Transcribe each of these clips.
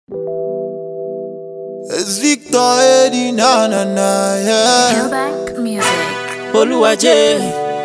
It's Victor Eddie, na na na, yeah. Hillback Music. Oluwaje,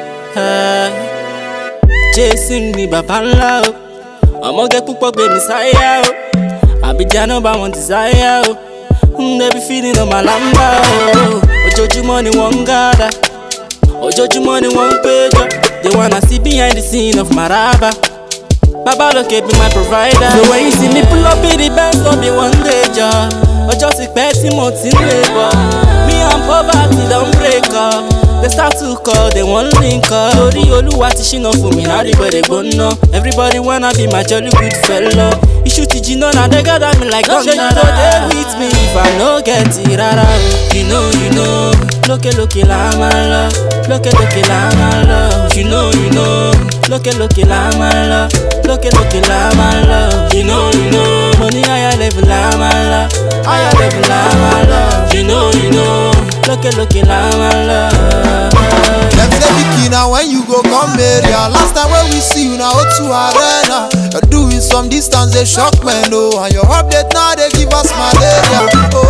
chasing me babala o. Ọmọ get púpọ̀ gbé mi sáyà o. Abidjan number one desire o. They be feeding on my lamba o. Ojoojúmọ́ ni wọ́n ń gada. Ojoojúmọ́ ni wọ́n ń péjọ. They wanna see behind the scene of my raba. Baba Loke be my provider. So when you see me pull up in the Benz, don't be one day job. Ọjọ́ ti pẹ́ tí mo ti ń labour. Me and poverty don't break up. They start to call, they won't link up. Torí Olúwa ti ṣínà fún mi, now everybody gbóná. Everybody wanna be my jolly good fellow. Iṣu ti jiná, now they gather me like thunder. Ṣé you go dey with me if I no get it rárá o? You know. Lókè lókè la máa lọ. Lókè lókè la máa lọ. You know. Lókè lókè la máa lọ. Lókè lókè la máa lọ. You know. Mo ní higher level la máa lọ. Higher level la máa lọ. You know. Lókè lókè la máa lọ. Them say Vicky, now when you go come area. Last time when we see you now O2 Arena. You're doing some distance, they shock me, no. And your update now they give us malaria.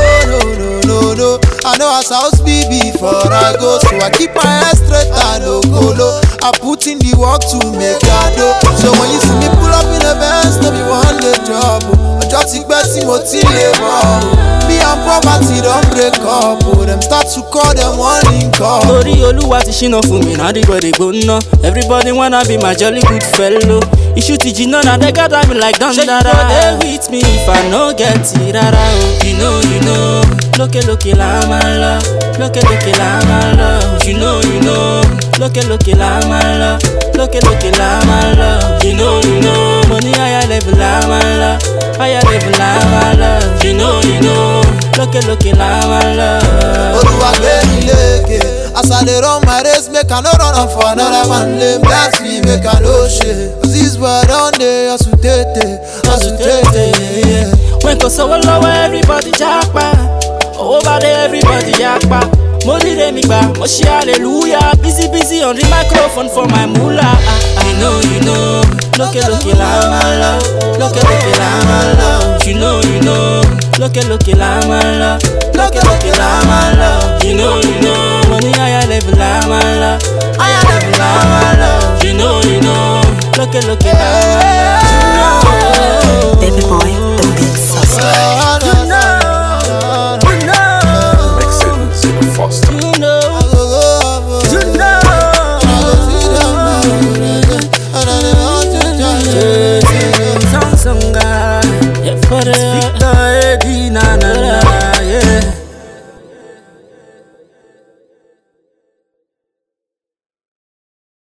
Oh no. I know as house be before I go, so I keep my head straight and no go low. I put in the work to make a dough. So when you see me pull up in the Benz, no be one day job. I just expect mo ti labor. Me and poverty don't break up. Them start to call them one link up. Torí Olúwa ti ṣínà fún mi, now everybody gbóná. Everybody wanna be my jolly good fellow. Iṣu ti jiná, now they gather me like thunder. Ṣé you go dey with me if I no get it rárá o? You know. Lókè lókè la máa lọ. Lókè lókè la máa lọ. You know. Lókè lókè la máa lọ. Lókè lókè la máa lọ. You know. Mo ní higher level la máa lọ. Higher level la máa lọ. You know. Lókè lókè la máa lọ. Olúwa gbé mi lékè. As I dey run my race, make I no run am for another man lane. Bless me, make I no shame. 'Cause this boy don dey hustle tete, yeah. When kò sówó lọ́wọ́ everybody jápa. Owó bá dé everybody yapa. Mo ríre mi gbà, mo ṣe hallelujah. Busy on the microphone for my moolah. You know. Lókè lókè la máa lọ. Lókè lókè la máa lọ. You know. Lókè lókè la máa lọ. Lókè lókè la máa lọ. You know. Mo ní higher level la máa lọ. Higher level la máa lọ. You know. Lókè lókè la máa lọ. Baby boy, the beat suspect. Victor Eddie, na